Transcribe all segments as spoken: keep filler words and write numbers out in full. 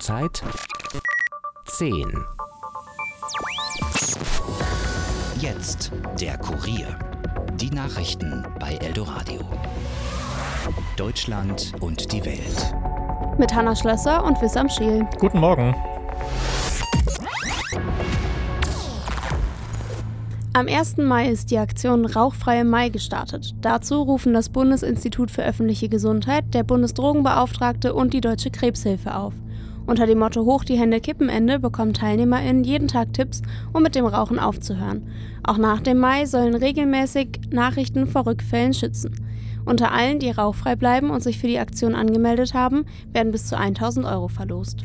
Zurzeit zehn. Jetzt der Kurier. Die Nachrichten bei Eldoradio. Deutschland und die Welt. Mit Hanna Schlösser und Wissam Scheel. Guten Morgen. Am ersten Mai ist die Aktion Rauchfreie Mai gestartet. Dazu rufen das Bundesinstitut für öffentliche Gesundheit, der Bundesdrogenbeauftragte und die Deutsche Krebshilfe auf. Unter dem Motto Hoch die Hände Kippenende bekommen TeilnehmerInnen jeden Tag Tipps, um mit dem Rauchen aufzuhören. Auch nach dem Mai sollen regelmäßig Nachrichten vor Rückfällen schützen. Unter allen, die rauchfrei bleiben und sich für die Aktion angemeldet haben, werden bis zu tausend Euro verlost.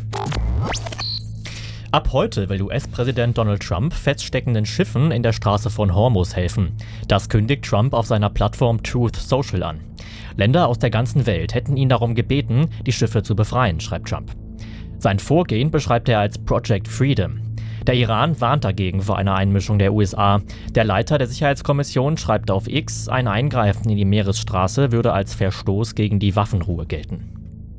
Ab heute will U S-Präsident Donald Trump feststeckenden Schiffen in der Straße von Hormuz helfen. Das kündigt Trump auf seiner Plattform Truth Social an. Länder aus der ganzen Welt hätten ihn darum gebeten, die Schiffe zu befreien, schreibt Trump. Sein Vorgehen beschreibt er als Project Freedom. Der Iran warnt dagegen vor einer Einmischung der U S A. Der Leiter der Sicherheitskommission schreibt auf X, ein Eingreifen in die Meeresstraße würde als Verstoß gegen die Waffenruhe gelten.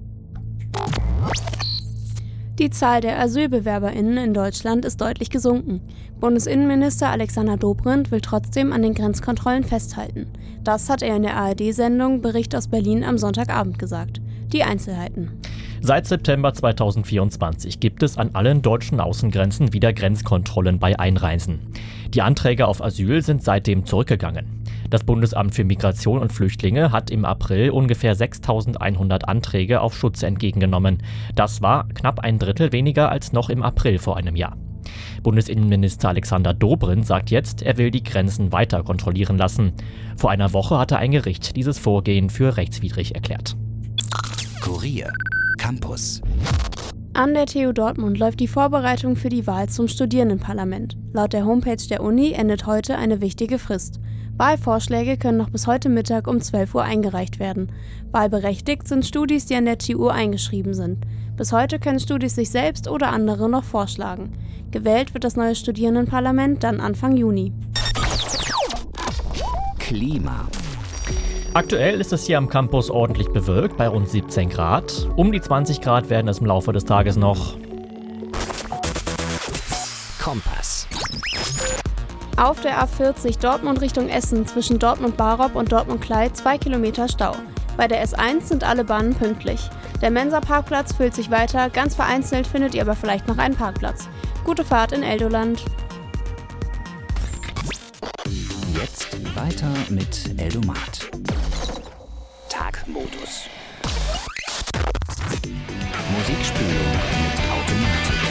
Die Zahl der AsylbewerberInnen in Deutschland ist deutlich gesunken. Bundesinnenminister Alexander Dobrindt will trotzdem an den Grenzkontrollen festhalten. Das hat er in der A R D-Sendung Bericht aus Berlin am Sonntagabend gesagt. Die Einzelheiten. Seit September zweitausendvierundzwanzig gibt es an allen deutschen Außengrenzen wieder Grenzkontrollen bei Einreisen. Die Anträge auf Asyl sind seitdem zurückgegangen. Das Bundesamt für Migration und Flüchtlinge hat im April ungefähr sechstausendeinhundert Anträge auf Schutz entgegengenommen. Das war knapp ein Drittel weniger als noch im April vor einem Jahr. Bundesinnenminister Alexander Dobrindt sagt jetzt, er will die Grenzen weiter kontrollieren lassen. Vor einer Woche hatte ein Gericht dieses Vorgehen für rechtswidrig erklärt. Kurier. Campus. An der T U Dortmund läuft die Vorbereitung für die Wahl zum Studierendenparlament. Laut der Homepage der Uni endet heute eine wichtige Frist. Wahlvorschläge können noch bis heute Mittag um zwölf Uhr eingereicht werden. Wahlberechtigt sind Studis, die an der T U eingeschrieben sind. Bis heute können Studis sich selbst oder andere noch vorschlagen. Gewählt wird das neue Studierendenparlament dann Anfang Juni. Klima. Aktuell ist es hier am Campus ordentlich bewölkt, bei rund siebzehn Grad. Um die zwanzig Grad werden es im Laufe des Tages noch. Kompass. Auf der A vierzig Dortmund Richtung Essen zwischen Dortmund-Barock und Dortmund-Klei zwei Kilometer Stau. Bei der S eins sind alle Bahnen pünktlich. Der Mensa-Parkplatz füllt sich weiter, ganz vereinzelt findet ihr aber vielleicht noch einen Parkplatz. Gute Fahrt in Eldoland. Jetzt weiter mit Eldomat. Tagmodus. Musikspülung mit Automatik.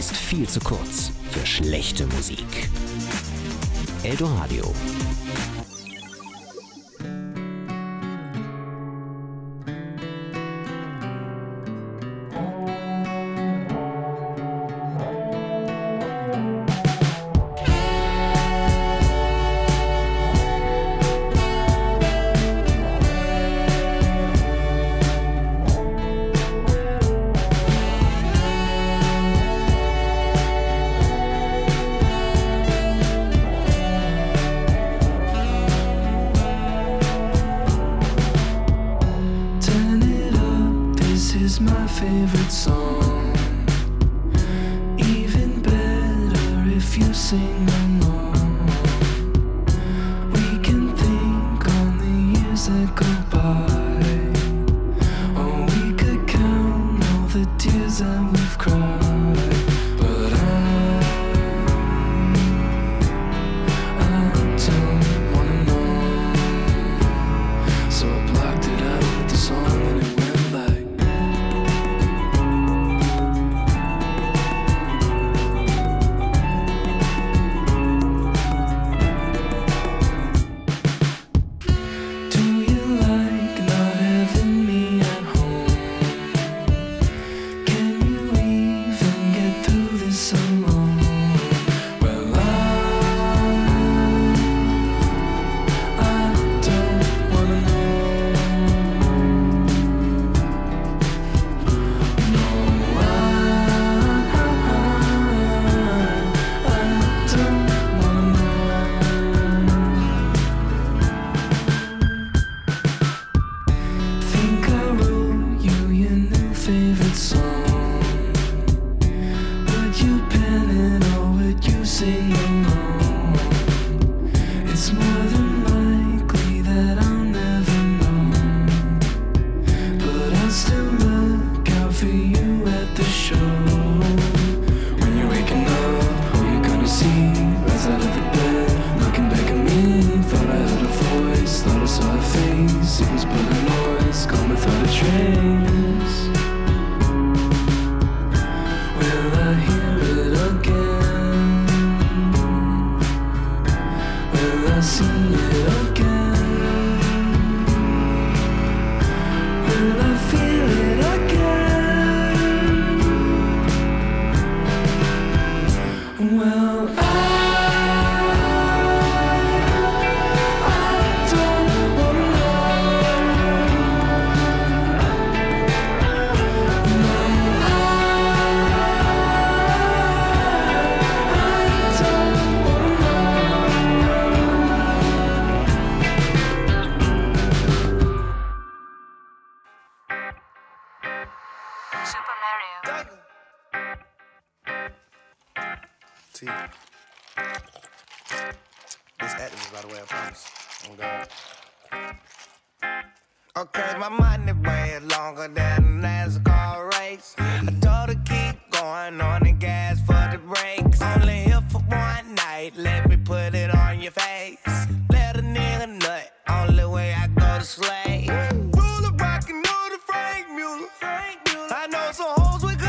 ist viel zu kurz für schlechte Musik. Eldoradio. My favorite song, even better if you sing along. We can think on the years that go by, or we could count all the tears that we've cried. But I, I don't wanna know, so I blocked it out with the song and it went like. Favorite song, would you pen it or would you sing along? It's more than likely that I'll never know, but I'll still look out for you at the show. When you're waking up, who you gonna see? Rise out of the bed, looking back at me. Thought I heard a voice, thought I saw a face. It was but a noise, gone without a trace. Will I hear it again? Will I see it again? Will I feel it again? Well, I Super Mario. T. This activist, by the way, I promise. Oh, God. Okay, my money way longer than a NASCAR race. I told her keep going on the gas for the brakes. Only here for one night, let me put it on your face. Let a nigga nut, only way I go to slay. Ruler rockin' know the Frank Mueller. I know some hoes with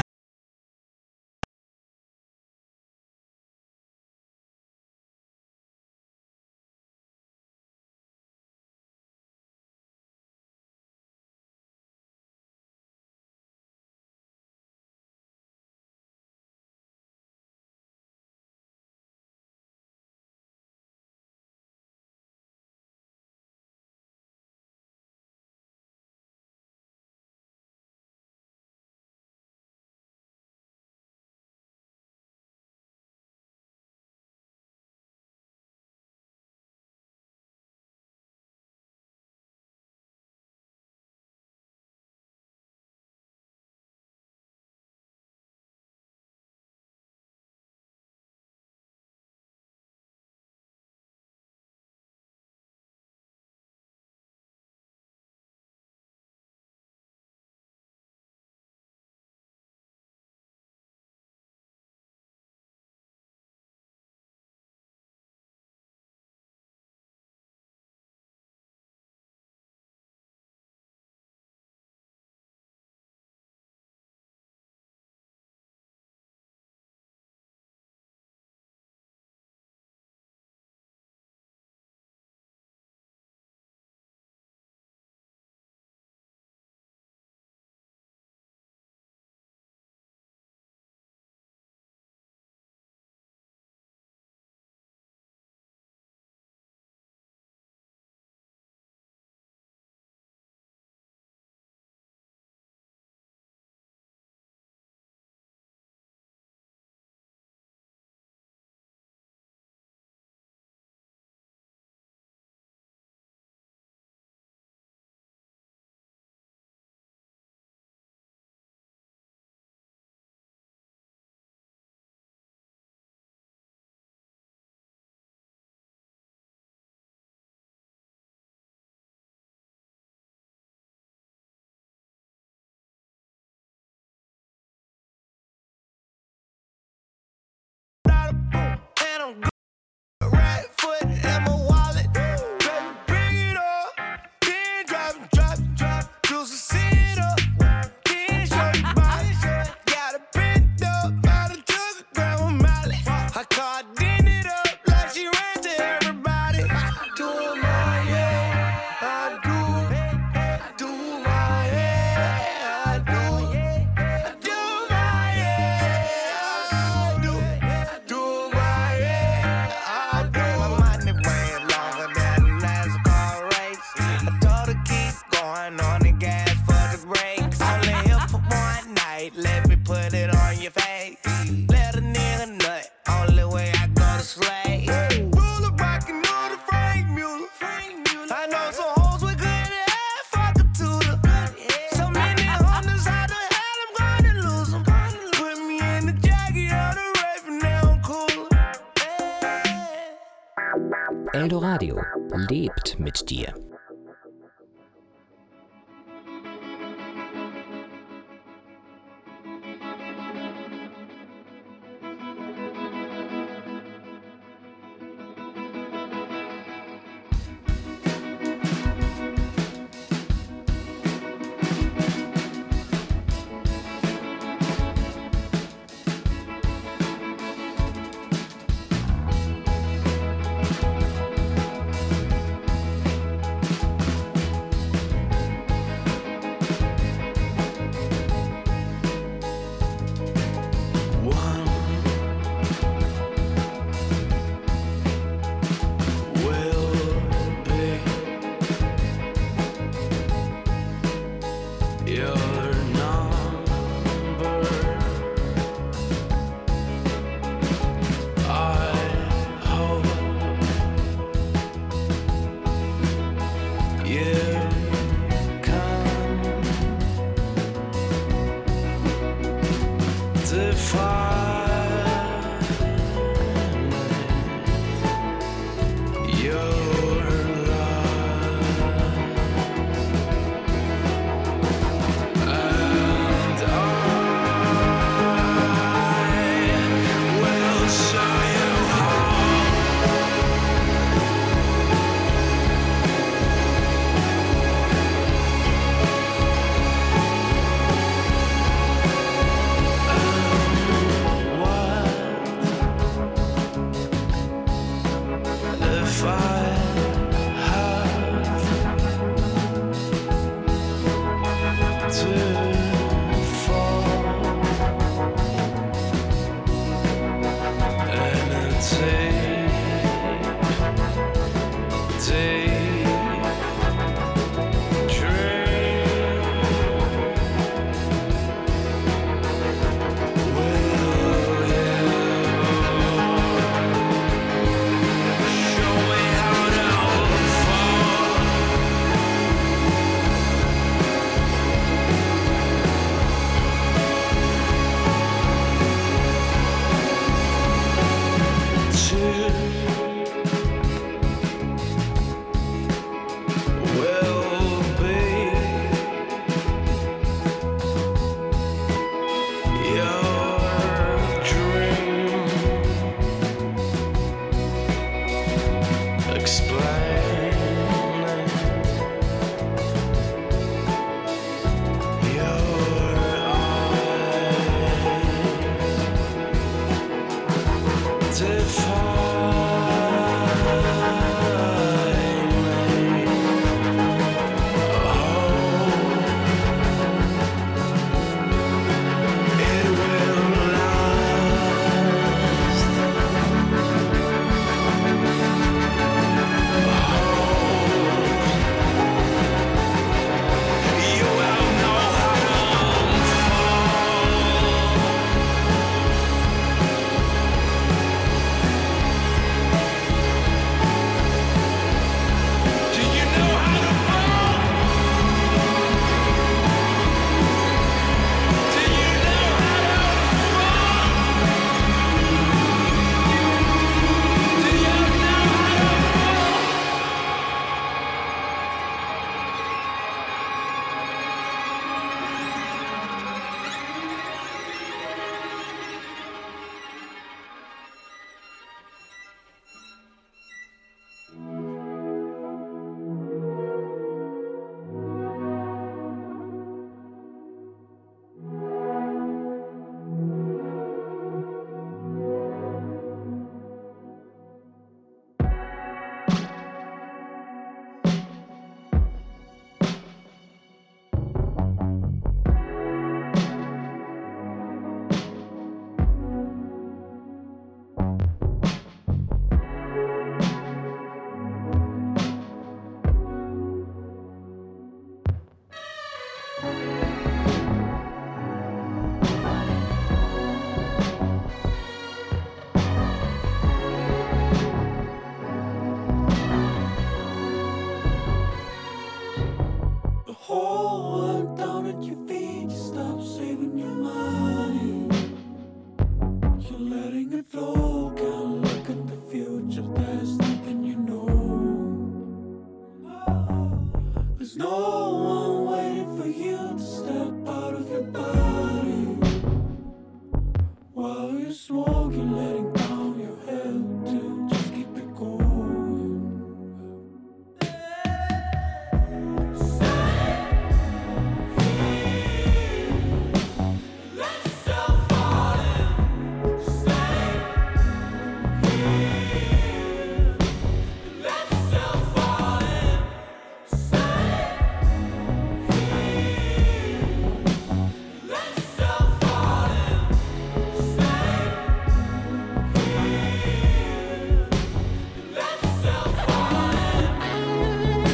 I'm good. Right foot in my wallet. Baby, bring it up. Then drop it, drop it, drop it. Juice and sit up. Then show you body. Got it bent up. Out of took a gram of Molly. Her car did it up like she ran to everybody. Do my hair, I do. Do my hair, I do. I do my hair, I do. Do my hair, I do. My money way longer than a NASCAR race. I told her keep going on the gas for the brakes. Only here for one night, let me put it on your face. Let a nigga nut, only way I go to slay. Ruler rockin' on the Frank Mueller. I know some hoes with good head, fuck a tutor. So many hunters, how the hell I'm gonna lose them? Put me in the jacket of the rape and now I'm cooler. Eldoradio lebt mit dir. One will be your number. I hope you come to find your love, and I will show you how. There's no one waiting for you to step out of your body. While you're smoking, letting down your head to just keep it going. Stay here, let yourself fall in. Stay here, let yourself fall in. Stay here, let yourself fall in. Stay here, let yourself fall in.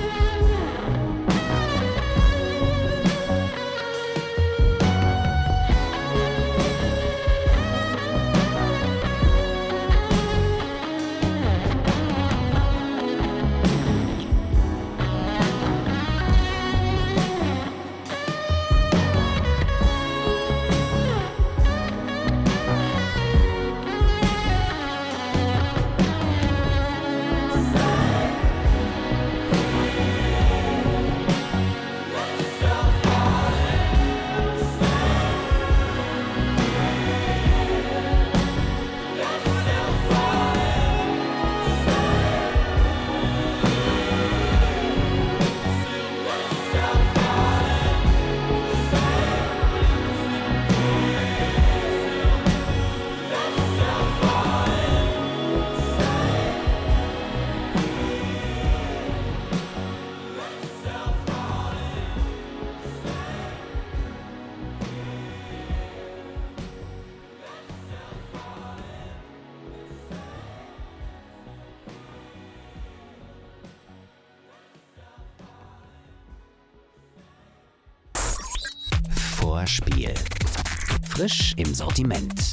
Vorspiel. Frisch im Sortiment.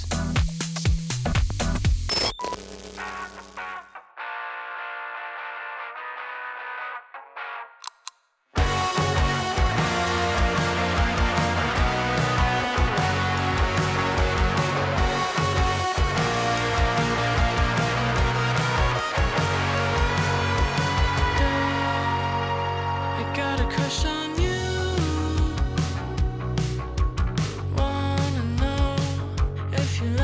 I got a crush on you. Wanna know if you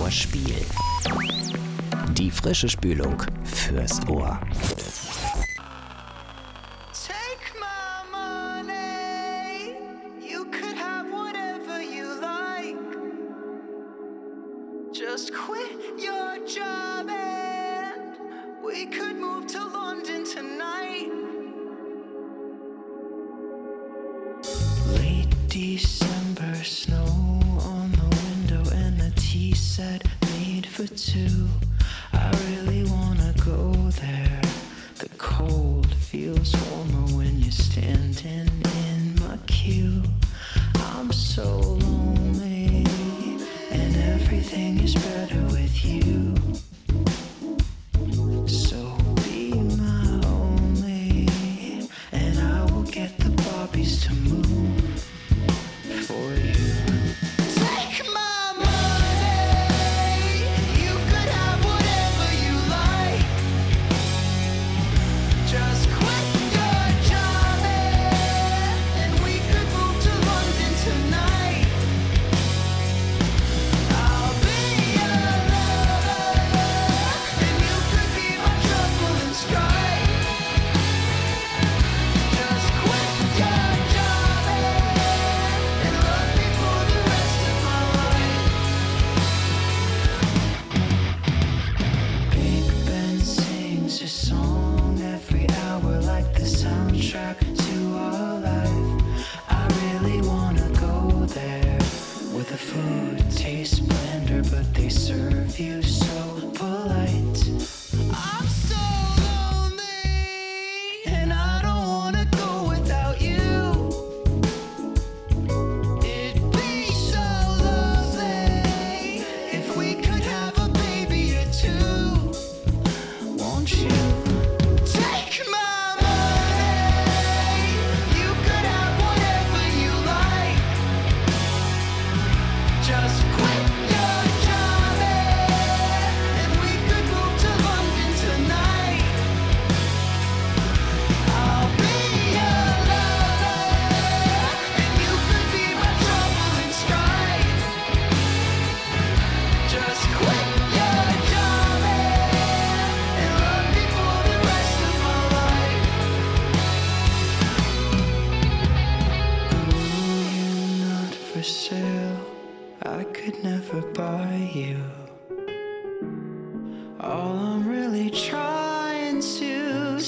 Hörspiel. Die frische Spülung fürs Ohr. Take my money. You could have whatever you like. Just quit your job and we could move to London tonight. Late December snow on the window and a tea set made for two. I really wanna go there. The cold feels warmer when you're standing in my queue. I'm so lonely and everything is better with you. So be my only and I will get the Barbies to move for you. Take my money. You could have whatever you like. Just quit your job and we could move to London tonight. I'll be your lover and you could be my trouble and strife. Just quit your job and love me for the rest of my life. Big Ben sings a song every hour like the soundtrack to our life. I really wanna go there where the food tastes blender but they serve you so polite. I'm so lonely and I don't wanna go without you. It'd be so lovely if we could have a baby or two. Won't you take my money? You could have whatever you like. Just quit your job and we could move to London tonight. I'll be your lover and you could be my trouble and strife. Just quit your job and love me for the rest of my life. Ooh, you're not for sale. I could never buy you. All I'm really trying to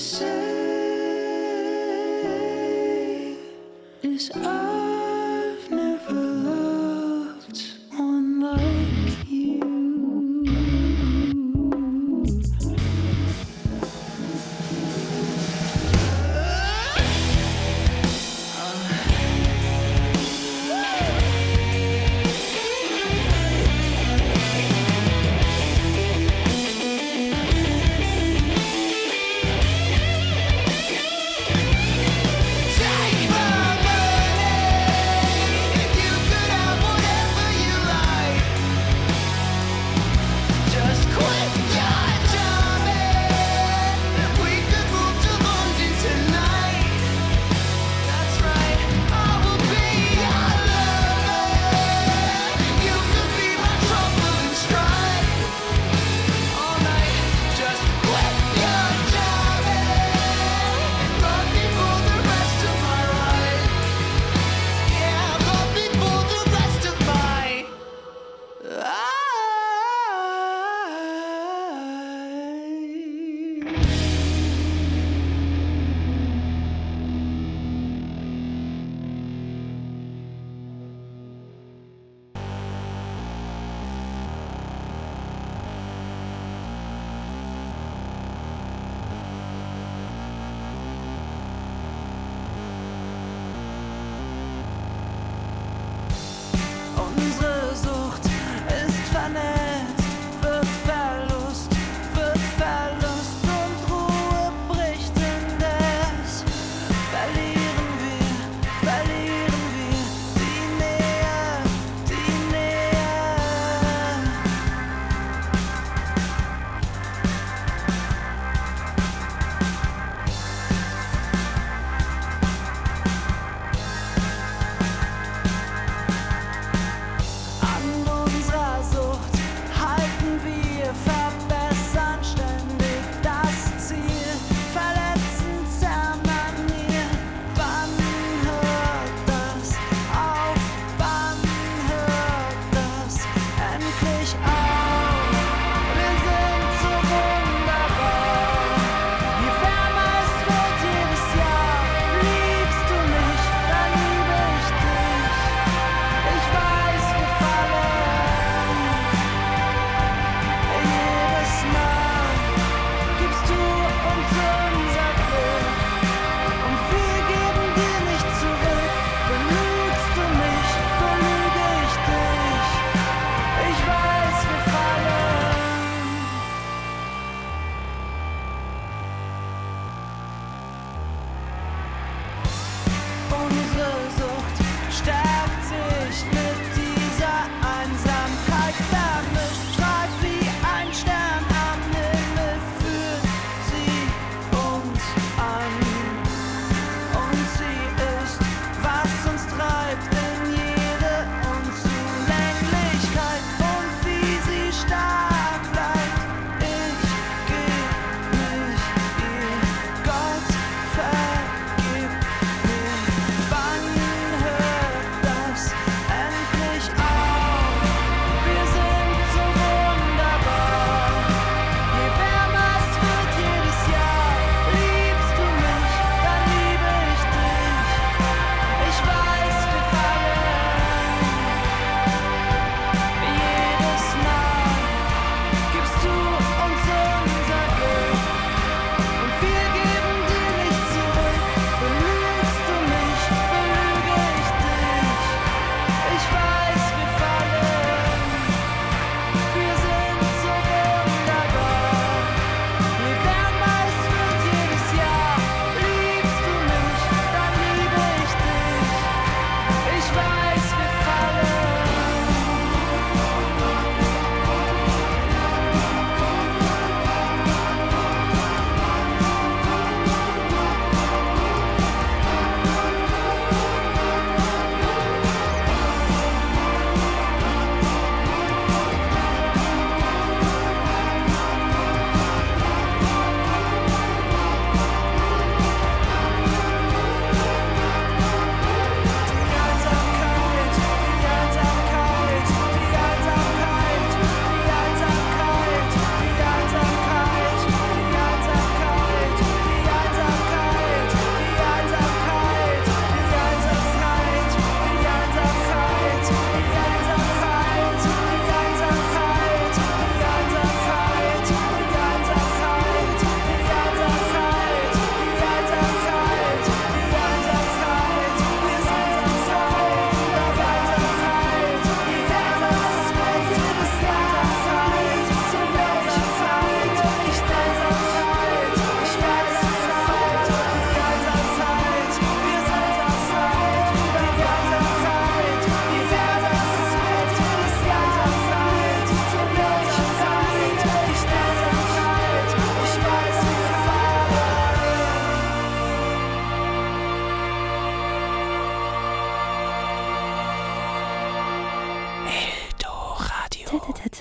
say is I've never loved one like you. Take my money.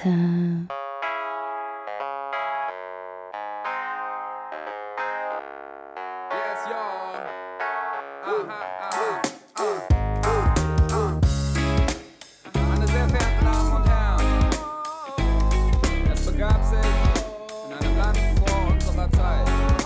Leute. Yes, y'all. Aha, aha, ah, ah, ah. Meine sehr verehrten Damen und Herren, es begab sich in einem Land vor unserer Zeit.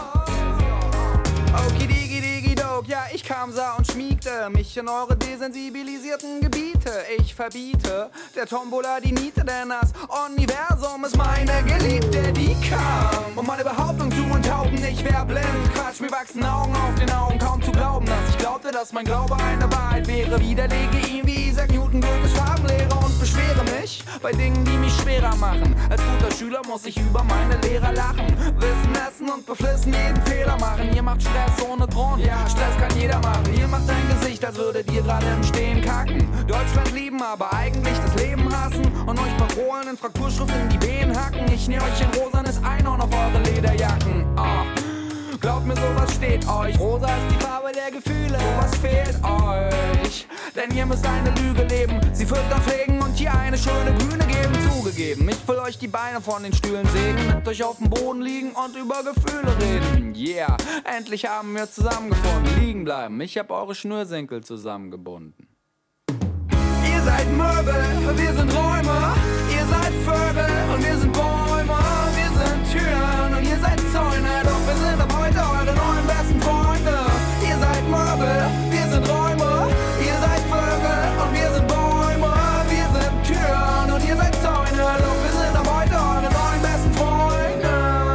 Okidigi-digi-dog, ja, ich kam, sah und schmiegte mich in eure desensibilisierten Gebiete. Ich verbiete der Tombola die Niete, denn das Universum ist meine Geliebte, die kam, um meine Behauptung zu enthaupten. Ich wär blind, Quatsch, mir wachsen Augen auf den Augen, kaum zu glauben, dass ich glaubte, dass mein Glaube eine Wahrheit wäre. Widerlege ihn wie Isaac Newton Goethes Farbenlehre und beschwere mich bei Dingen, die mich schwerer machen. Als guter Schüler muss ich über meine Lehrer lachen, Wissen essen und beflissen jeden Fehler machen. Ihr macht Stress ohne Grund, ja, Stress kann jeder machen. Ihr macht ein Gesicht, als würdet ihr gerade im Stehen kacken. Deutschland lieben, aber eigentlich das Leben hassen und euch Parolen in Frakturschrift in die Venen hacken. Ich nähe euch ein rosanes Einhorn auf eure Lederjacken. Oh. Glaubt mir, sowas steht euch. Rosa ist die Farbe der Gefühle, sowas fehlt euch. Denn ihr müsst eine Lüge leben, sie füttern pflegen und hier eine schöne Bühne geben. Zugegeben, ich will euch die Beine von den Stühlen sägen, mit euch auf dem Boden liegen und über Gefühle reden. Yeah, endlich haben wir zusammengefunden. Liegen bleiben, ich hab eure Schnürsenkel zusammengebunden. Ihr seid Möbel, wir sind Räume. Ihr seid Vögel und wir sind Bäume. Wir sind Türen und ihr seid Zäune. Doch wir sind ab heute eure neuen besten Freunde. Ihr seid Möbel, wir sind Räume. Ihr seid Vögel und wir sind Bäume. Wir sind Türen und ihr seid Zäune. Doch wir sind ab heute eure neuen besten Freunde.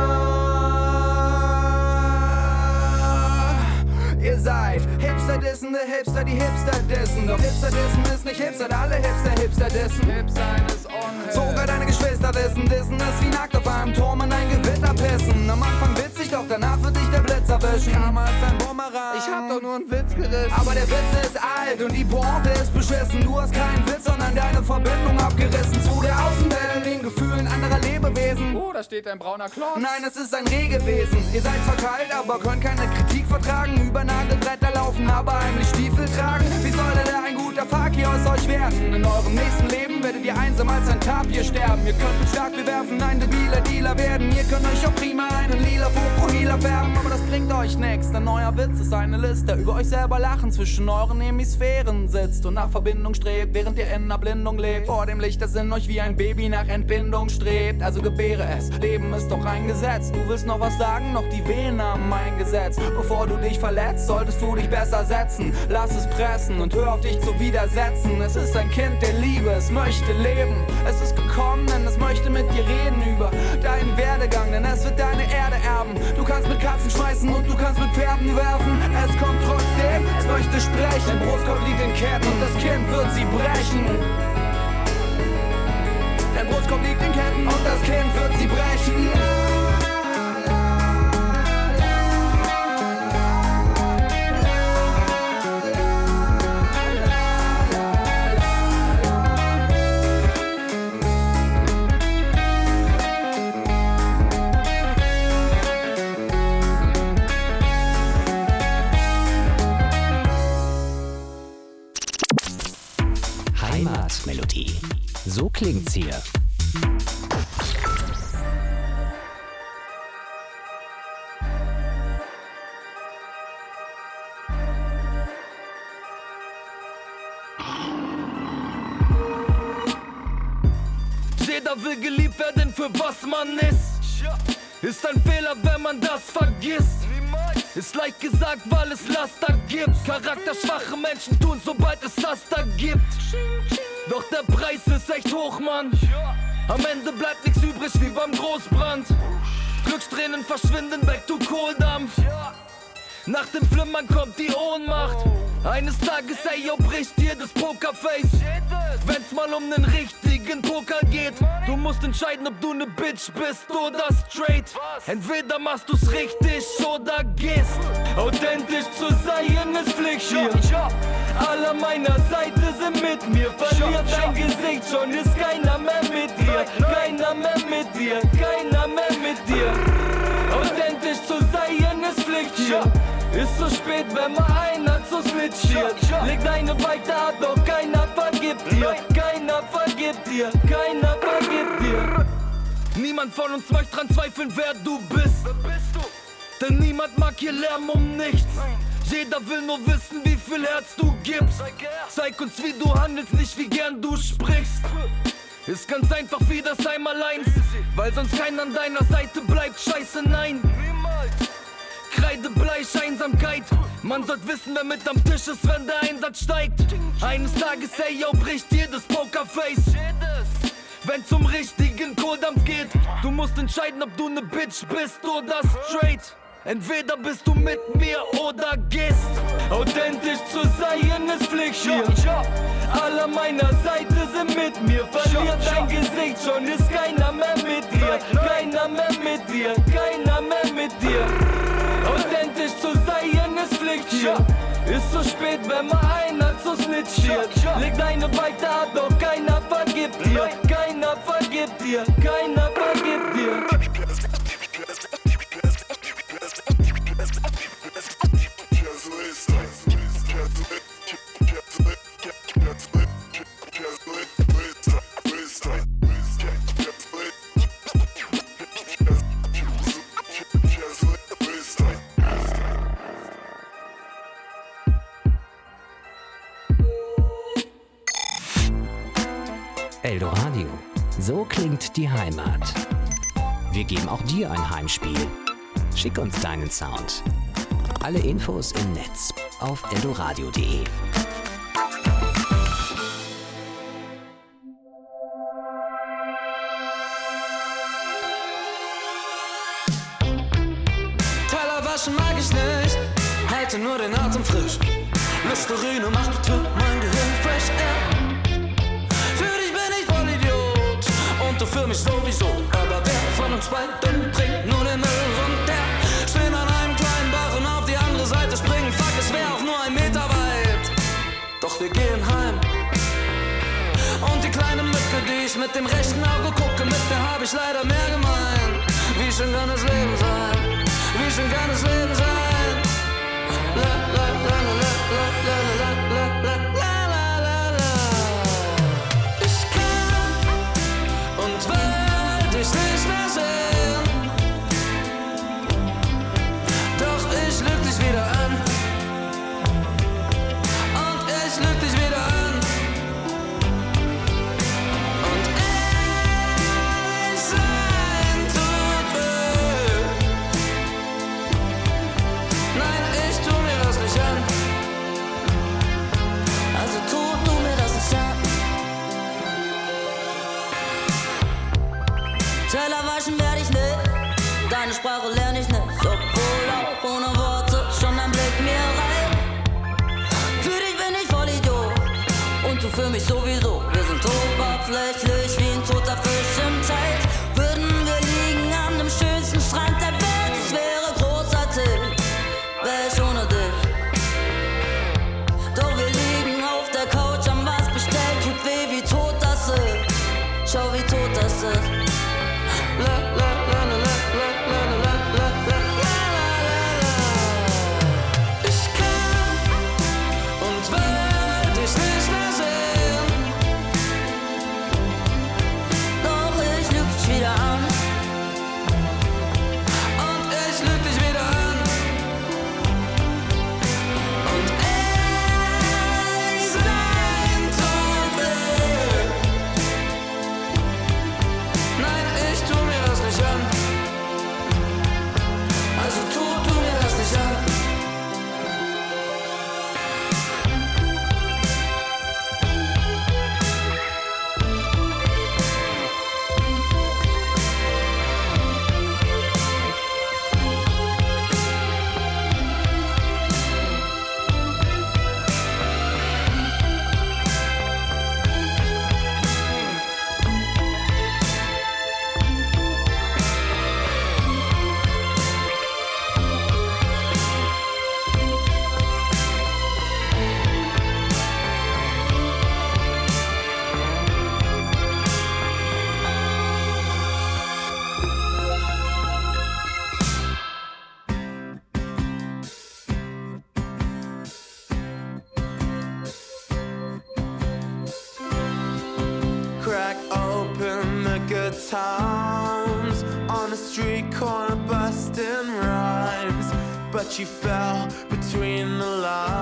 Ihr seid Hipster dissende Hipster, die Hipster dissen. Doch Hipster dissen ist nicht Hipster, alle Hipster Hipster dissen. Hip sein ist unhip. Sogar deine Geschwister wissen, dissen ist wie nackt auf einem Turm in ein Gewitter pissen. Am Anfang witzig, doch danach wird dich der Blitz erwischen. Karma ist ein Bumerang. Ich hab doch nur einen Witz gerissen. Aber der Witz ist alt und die Pointe ist beschissen. Du hast keinen Witz, sondern deine Verbindung abgerissen zu der Außenwelt, den Gefühlen anderer Lebewesen. Oh, da steht ein brauner Klotz. Nein, es ist ein Rehgewesen. Ihr seid zwar kalt, aber könnt keine Kritik vertragen. Über Nagelbretter laufen, aber heimlich Stiefel tragen. Wie soll denn ein guter Fakir aus euch werden? In eurem nächsten Leben werdet ihr einsam als ein Tapir sterben. Ihr könnt mit Schlag werfen, ein debiler Dealer werden. Ihr könnt euch auch prima einen lila Fokuhila färben, aber das bringt euch nix, denn euer Witz ist eine Liste. Über euch selber lachen, zwischen euren Hemisphären sitzt und nach Verbindung strebt, während ihr in Erblindung lebt. Vor dem Licht, das in euch wie ein Baby nach Entbindung strebt. Also gebäre es, Leben ist doch ein Gesetz. Du willst noch was sagen, noch die Venen haben eingesetzt. Bevor du dich verletzt, solltest du dich besser setzen. Lass es pressen und hör auf dich zu widersetzen. Es ist ein Kind der Liebe, es möchte leben. Es ist gekommen, denn es möchte mit dir reden über deinen Werdegang, denn es wird deine Erde erben. Du kannst mit Katzen schmeißen und du kannst mit Pferden werfen. Es kommt trotzdem, es möchte sprechen. Dein Brustkorb liegt in Ketten und das Kind wird sie brechen. Dein Brustkorb liegt in Ketten und das Kind wird sie brechen. Heimatmelodie. So klingt's hier. Jeder will geliebt werden für was man ist. Ist ein Fehler, wenn man das vergisst. Ist leicht gesagt, weil es Laster gibt. Charakterschwache Menschen tun, sobald es Laster gibt. Doch der Preis ist echt hoch, Mann. Am Ende bleibt nichts übrig wie beim Großbrand. Glückstränen verschwinden weg, du Kohldampf. Nach dem Flimmern kommt die Ohnmacht. Eines Tages, ey, yo, bricht dir das Pokerface. Wenn's mal um den richtigen Poker geht. Du musst entscheiden, ob du ne Bitch bist oder straight. Entweder machst du's richtig oder gehst. Authentisch zu sein ist Pflicht hier. Alle an meiner Seite sind mit mir. Verliert dein Gesicht, schon ist keiner mehr mit dir. Keiner mehr mit dir, keiner mehr mit dir. Authentisch zu sein ist Pflicht hier. Ist zu spät, wenn mal einer zu snitchiert. Leg deine weiter ab, doch keiner vergibt dir. Keiner vergibt dir, keiner vergibt dir. Niemand von uns möchte dran zweifeln, wer du bist. Wer bist du? Denn niemand mag hier Lärm um nichts. Nein. Jeder will nur wissen, wie viel Herz du gibst. Zeig uns, wie du handelst, nicht wie gern du sprichst. Ist ganz einfach wie das Einmaleins, weil sonst keiner an deiner Seite bleibt. Scheiße, nein. Kreide, Bleich, Einsamkeit. Man sollte wissen, wer mit am Tisch ist, wenn der Einsatz steigt. Eines Tages, hey, yo, bricht jedes Pokerface. Wenn's um richtigen Kohldampf geht. Du musst entscheiden, ob du ne Bitch bist oder straight. Entweder bist du mit mir oder gehst. Authentisch zu sein ist Pflicht hier. Alle an meiner Seite sind mit mir. Verliert dein Gesicht, schon ist keiner mehr mit dir. Keiner mehr mit dir, keiner mehr mit dir. Authentisch zu sein ist Pflicht hier. Ist zu spät, wenn mal einer zu snitchiert. Leg deine Beine ab, doch keiner vergibt dir. Keiner vergibt dir, keiner vergibt dir. Eldoradio. So klingt die Heimat. Wir geben auch dir ein Heimspiel. Schick uns deinen Sound. Alle Infos im Netz auf eldoradio punkt de. Teller waschen mag ich nicht, halte nur den Atem frisch. Listerine macht für mein Gehirn fresh air. Für dich bin ich voll Idiot und du für mich sowieso. Aber wer von uns beiden trinkt nur den Müll runter? Stehen an einem kleinen Bach und auf die andere Seite springen. Fuck, es wär auch nur ein Meter weit. Doch wir gehen heim. Und die kleine Mücke, die ich mit dem rechten Auge gucke, mit der hab ich leider mehr gemein. Wie schön kann das Leben sein? Wie schön kann das Leben sein? La la la la la la la la la la la la. Ich kann und will dich nicht mehr sehen. Doch ich lüg dich wieder an. Und ich lüg dich wieder an. Und ehrlich sein tut weh. Nein, ich tu mir das nicht an. Also tu du mir das nicht an. Teller waschen werd ich nicht, deine Sprache lern ich nicht. Obwohl auch ohne Worte schon ein Blick mir reicht. Für dich bin ich voll Idiot und du für mich sowieso. Wir sind oberflächlich wie ein toter Fisch im Teich. Würden wir liegen an dem schönsten Strand der Welt, es wäre großartig, wär ich ohne dich. Doch wir liegen auf der Couch, haben was bestellt, tut weh, wie tot das ist. Schau, wie tot das ist. La la la la la la la la la la la. Ich kann und will dich nicht mehr sehen. Doch ich lüg dich wieder an. Und ich lüg dich wieder an. Und ehrlich sein tut weh. Nein, ich tu mir das nicht an. Also tu du mir das nicht an. Crack open the good times. on the street corner busting rhymes, but you fell between the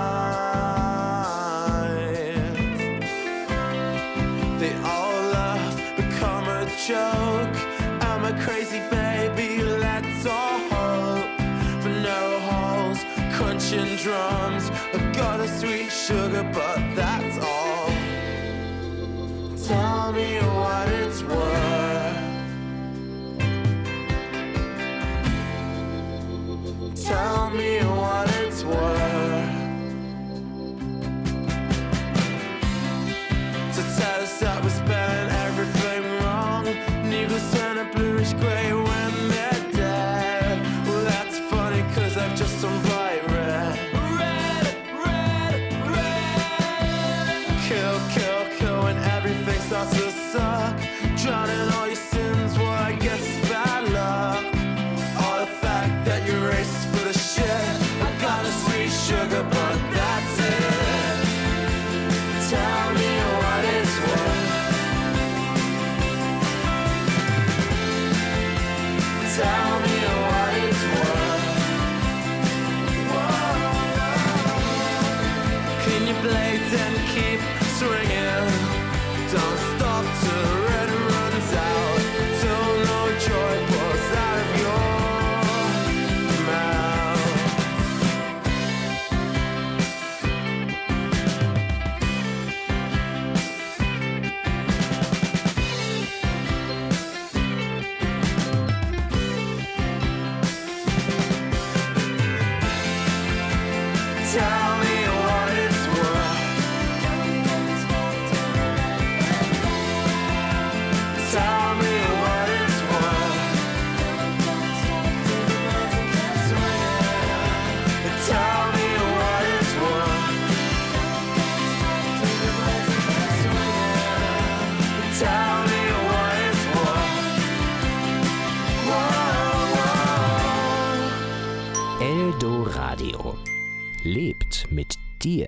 lines. They all laugh, become a joke. I'm a crazy baby, let's all hope for narrow halls, crunching drums. I got a sweet sugar, but that's all. Tell me what it's worth. Tell me what it's worth. So tell us that we're spelling everything wrong. Needles turn a bluish grey when they're dead. Well, that's funny, cause I've just done bright red. Red, red, red. Kill, kill, kill when everything starts to suck. Drowning all your sins, well, I guess it's bad luck. All the fact that you're racist for the shit. I got a sweet sugar, but that's it. Tell me what it's worth. Tell me what it's worth. Whoa. Clean your blades and keep swinging. Don't stop till the red runs out, till no joy pours out of your mouth. Tell me what it's worth. Tell me what it's worth. Tell me what it's worth. Tell me what it's worth. Whoa, whoa. Eldoradio. Lebt mit dir.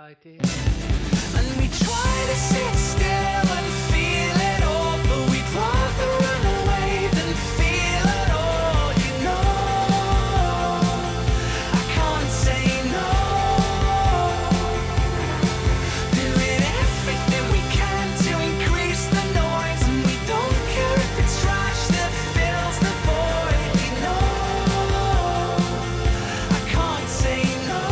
like to hear. And we try to sit still and feel it all, but we'd rather run away than feel it all, you know. I can't say no. Doing everything we can to increase the noise, and we don't care if it's trash that fills the void, you know. I can't say no.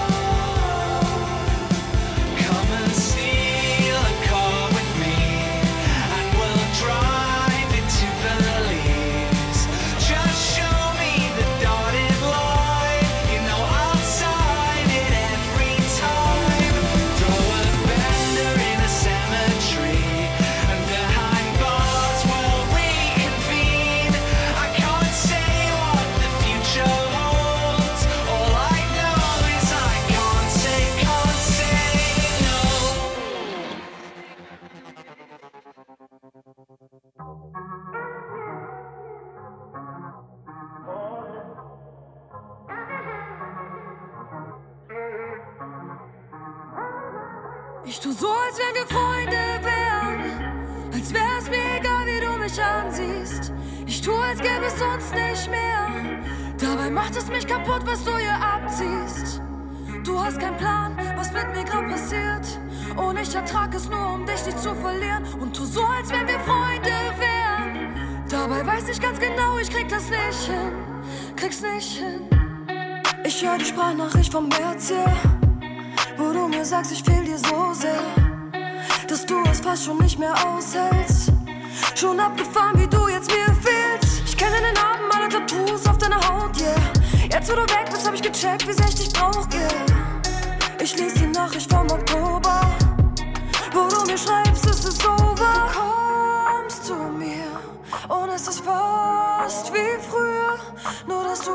Come and steal a car with me, and we'll drive it to Belize. Just show me the dotted line, you know I'll sign it every time. Throw a bender in a cemetery, and behind bars we'll reconvene. I can't say what the future holds. All I know is I can't say, can't say no. Ich tu so, als wenn wir Freunde wären, als wär's mir egal, wie du mich ansiehst. Ich tu, als gäbe es uns nicht mehr. Dabei macht es mich kaputt, was du hier abziehst. Du hast keinen Plan, was mit mir grad passiert. Und ich ertrag es nur, um dich nicht zu verlieren. Und tu so, als wenn wir Freunde wären. Dabei weiß ich ganz genau, ich krieg das nicht hin. Krieg's nicht hin. Ich hör die Sprachnachricht vom März, yeah, wo du mir sagst, ich fehl dir so sehr, dass du es fast schon nicht mehr aushältst. Schon abgefahren, wie du jetzt mir fehlst. Ich kenne deinen Namen, alle Tattoos auf deiner Haut, yeah. Jetzt, wo du weg bist, hab ich gecheckt, wie sehr ich dich brauch, yeah. Ich lies die Nachricht vom Oktober, wo du mir schreibst, es ist over. Du kommst zu mir und es ist fast wie früher, nur dass du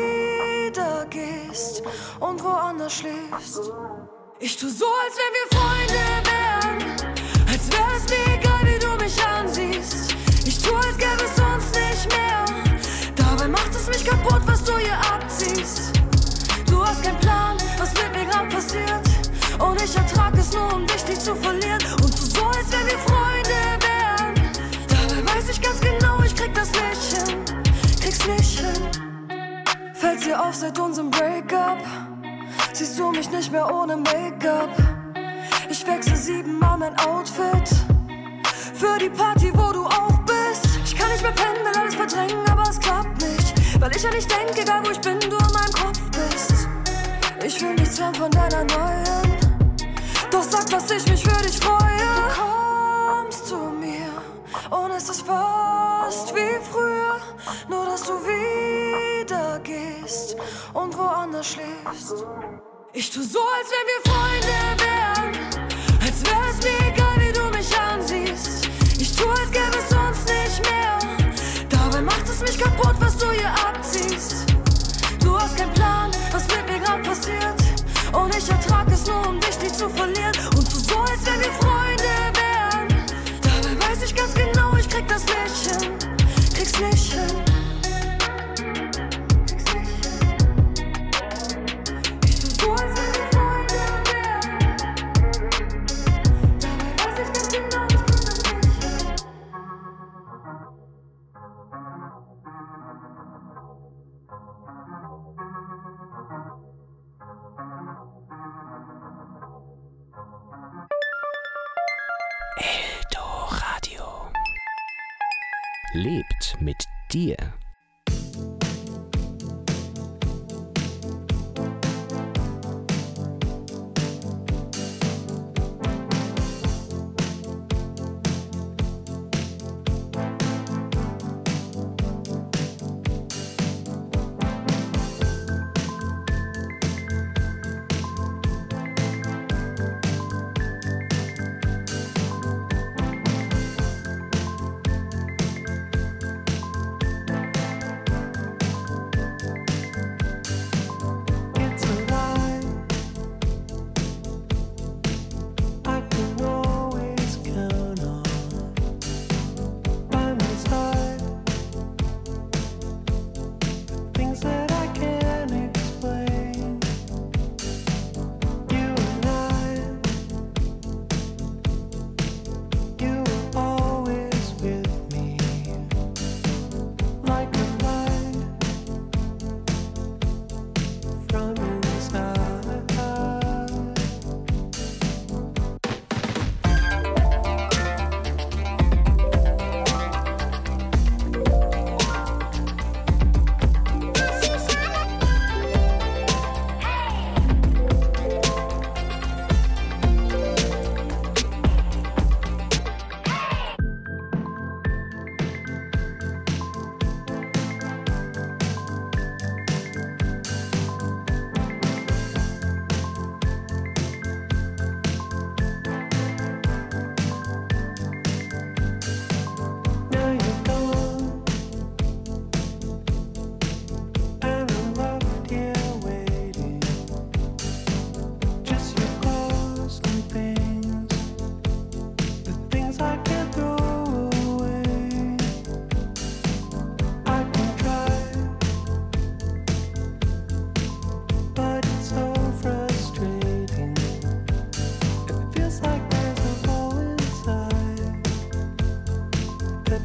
wieder gehst und woanders schläfst. Ich tu so, als wenn wir Freunde wären, als wär es mir egal, wie du mich ansiehst. Ich tu, als gäbe es uns nicht mehr. Dabei macht es mich kaputt, was du hier abziehst. Du hast keinen Plan, was mit mir grad passiert. Und ich ertrag es nur, um dich nicht zu verlieren. Und tu so, als wenn wir Freunde wären. Dabei weiß ich ganz genau, ich krieg das nicht hin. Krieg's nicht hin. Fällt's dir auf seit unserem Breakup? Siehst du mich nicht mehr ohne Make-up? Ich wechsle siebenmal mein Outfit für die Party, wo du auch bist. Ich kann nicht mehr pennen, will alles verdrängen, aber es klappt nicht, weil ich ja nicht denke, egal wo ich bin, du in meinem Kopf bist. Ich will nichts hören von deiner neuen, doch sag, dass ich mich für dich freue. Du kommst zu mir und es ist fast wie früher, nur dass du wieder gehst und woanders schläfst. Ich tu so, als wenn wir Freunde wären, als wär es mir egal, wie du mich ansiehst. Ich tu, als gäbe es uns nicht mehr. Dabei macht es mich kaputt, was du hier abziehst. Du hast keinen Plan, was mit mir grad passiert. Und ich ertrag es nur, um dich nicht zu verlieren. Und tu so, als wenn wir Freunde wären. Dabei weiß ich ganz genau, ich krieg das nicht hin. Krieg's nicht hin. Eldoradio lebt mit dir.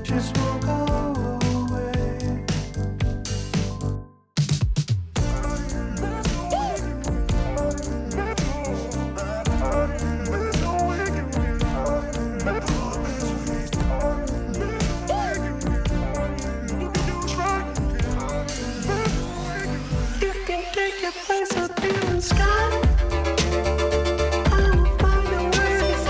just won't go away. Oh,